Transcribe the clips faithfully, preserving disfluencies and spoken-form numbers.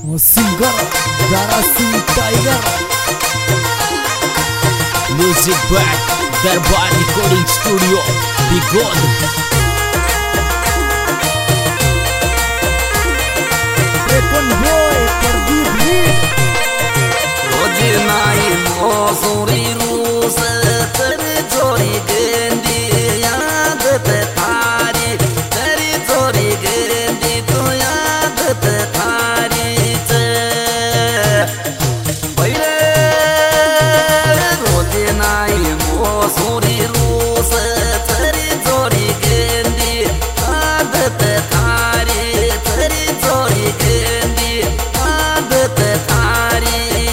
Singer Dara Singh Tiger. Music by Darbar recording studio Bigod. रोज नाई मोसूरी रूस तेरी चोरी गेंदी याद ते थारी, तेरी चोरी गेंदी तो याद ते थारी चे भैरे। रोज नाई मोसूरी रूस तेरी चोरी गेंदी याद ते थारी, तेरी चोरी गेंदी याद ते थारी।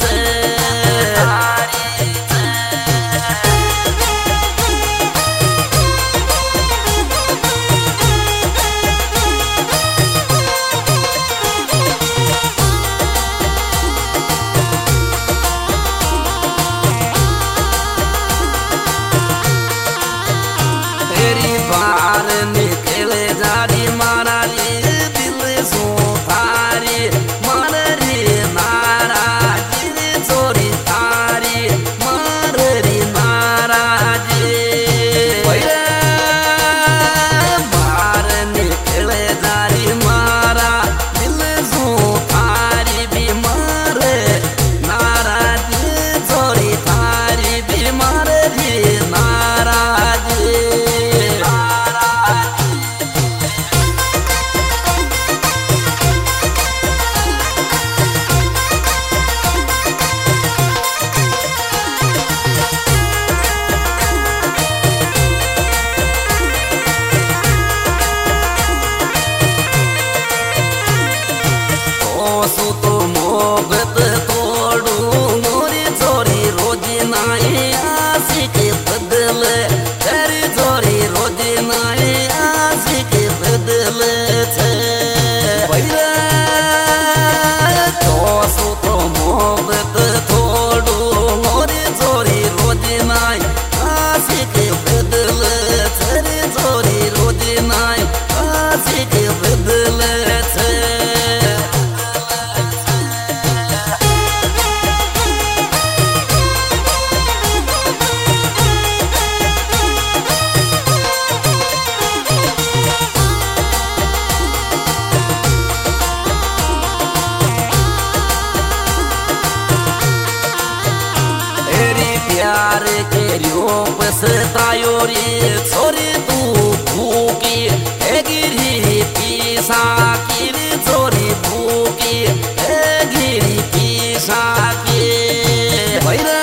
तेरी बार निकले जारी मारा रे दिल सो थारी, मार रे नारा दिल चोरी थारी, मार रे नारा बार निकले जारी मारा दिल सो थारी, बीमार नारा दिल चोरी थारी, बीमार रे नारा तो मोहब्बत तोड़ू मोरी चोरी रोजी नाई आशिक बदले, तेरी चोरी रोजी नाई आशिक बदले छे भैया। तो मोहब्बत तोड़ू मोरी चोरी रोजी नाई आशिक बदले, तेरी चोरी रोजी नाई आशिक बदले छे। प्यार के रूप से तायोरी छोरी तू भूकी ए गिरी पीसा गिरी छोरी भूकी ए गिरी पीसा की भैरा।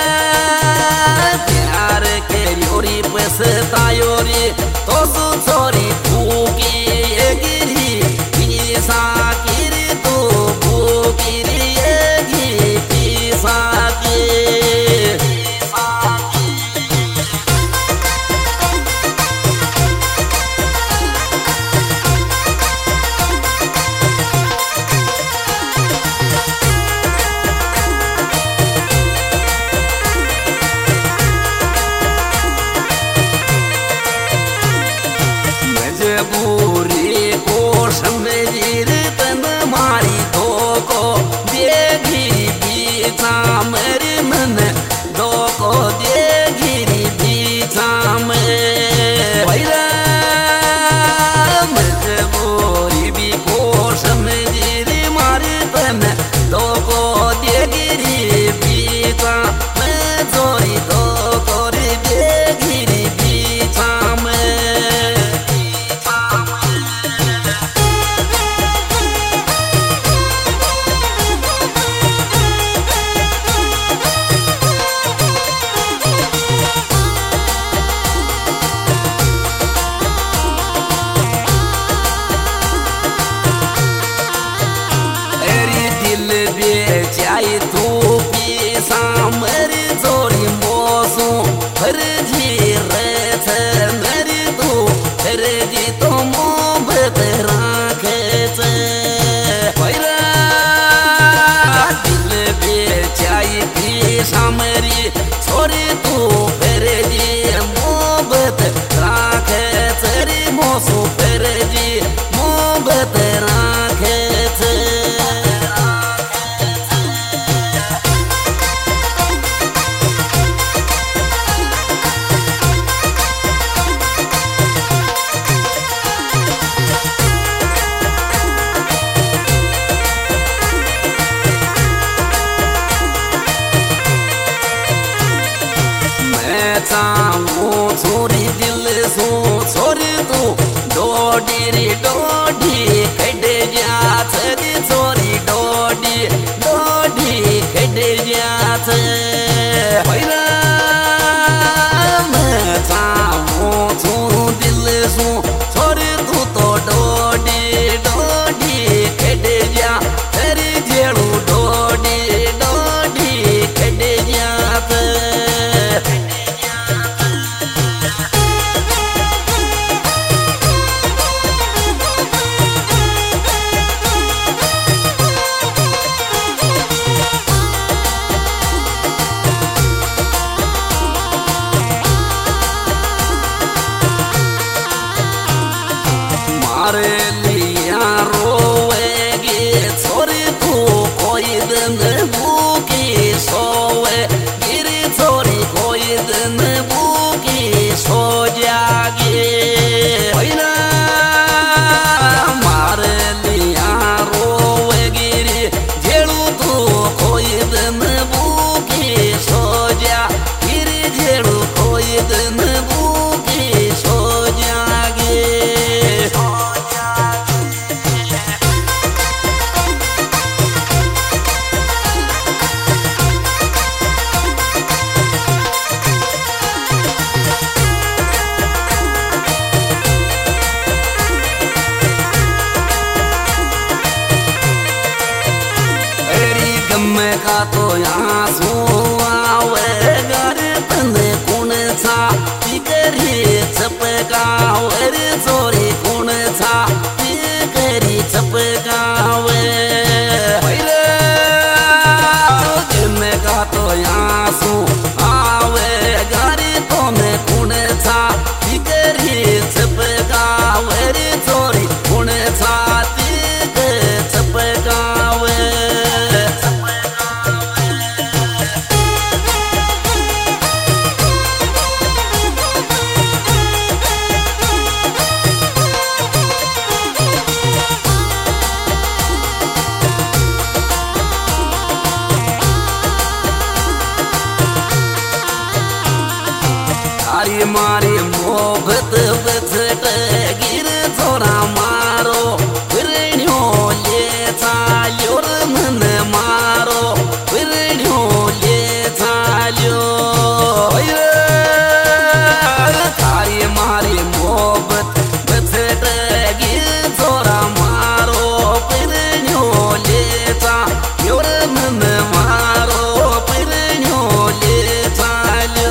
प्यार के रूप से तायोरी तो सु छोरी भूकी ए गिरी पीसा गिरी तू भूकी ए गिरी पीसा की। तो आंसू आवे घर तने कुण छा पिकरी चपकावे रे चोरी कुण छा पिकरी चपकावे पहले जिनका तो आंसू आवे घर तने कुण छा पिकरी चपकावे रे चोरी कुण छा चपकावे तारी मारी मोहब्बत बचट गिर छोरा मारो फिरण्यो ले चाल्यो रे मन मारो फिरण्यो ले चाल्यो तारी मारी मोहब्बत बचट गिर छोरा मारो फिरण्यो ले चाल्यो रे मन मारो फिरण्यो ले चाल्यो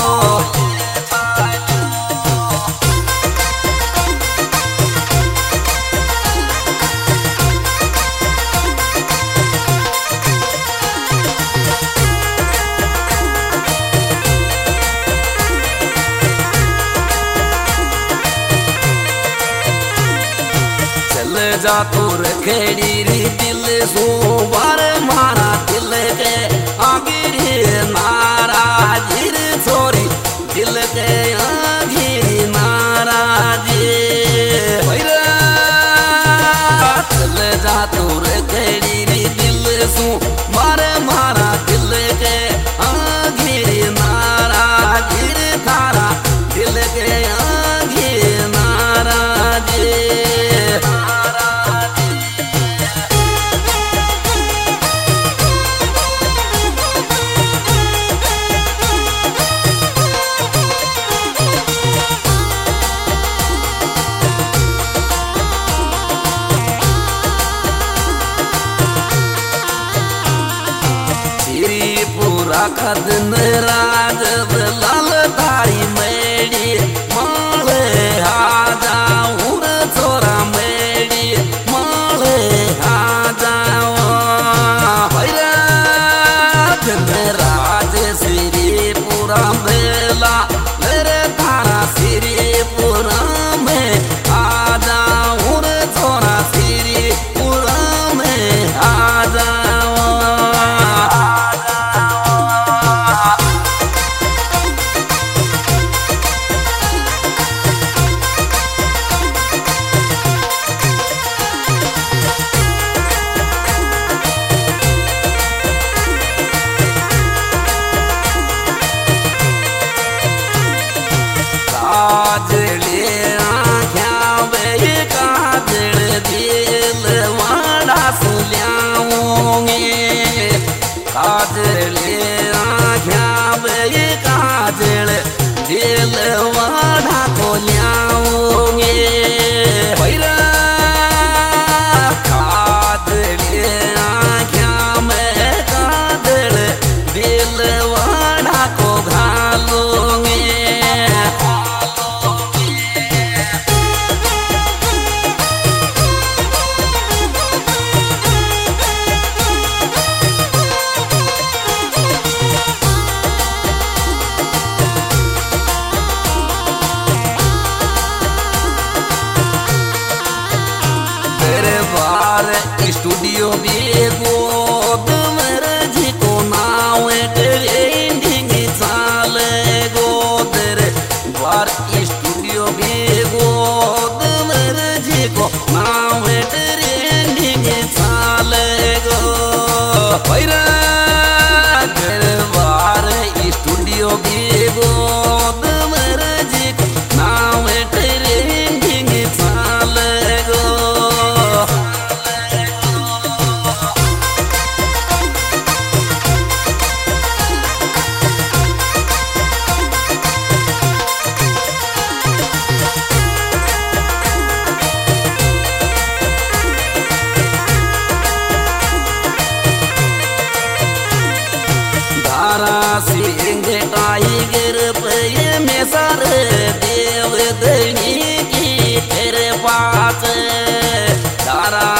जा तू रखेड़ी री दिल सो बार मारा दिल के आगे रे नाराजी रे छोरी दिल के आगे नाराजी चल जा तू रखेड़ी री दिल सो बार मारा दिल के आगे रे नाराजी रे तारा दिल के आगे नाराजी पूरा खदन राज लाल तारी मेड़ी माले आ जाऊं रे छोरा मेड़ी माले आ जाऊं राज श्री पूरा बेला मेरे तारा श्री पूरा में आ जाऊं रे छोरा श्री पूरा में आ जाऊं काजले आँख्या बे काजल दिल वाड़ा सुल्याऊंगे काजले आँख्या बे काजल दिल वाड़ा को ल्याऊंगे काजले आँख्या में काजल दिल वाड़ा को घालूंगे स्टूडियो भी गोद मेरे जी को नाव ट्रेंडिंग चाले गोदर बार स्टूडियो भी गोद मेरे जी को नाव ट्रेंडिंग चाले गो पैरा बार स्टूडियो भी गोद मेरे जी को नाव ट्रेंडिंग चाले गो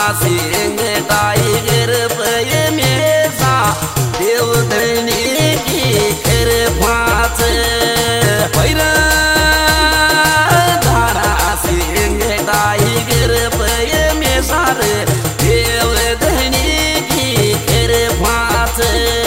सिंह टाइगर पे मेसा देवधनी की कृपाच पैरा धारा सिंह टाइगर पे मेसा रे देवधनी की कृपाच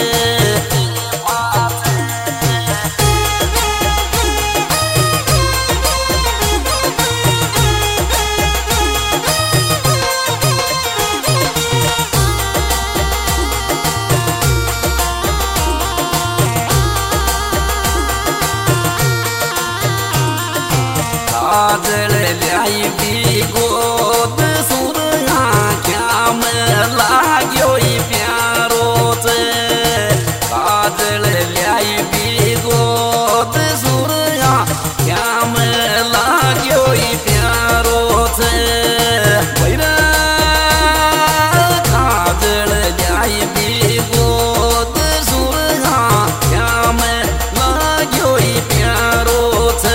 काजल लाई भी गोद सुरया क्या में लाग्यो प्यारो से काजल लाई भी गोद सुरया क्या में लाग्यो प्यारो से पैरा काजल लाई भी गोद सुरया क्या में लाग्यो प्यारो से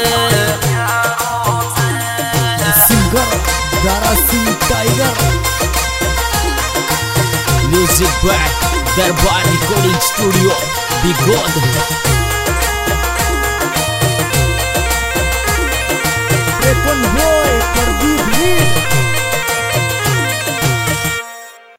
Dara Singh Tiger. Music by Darbar Recording Studio, Bigod. Prepon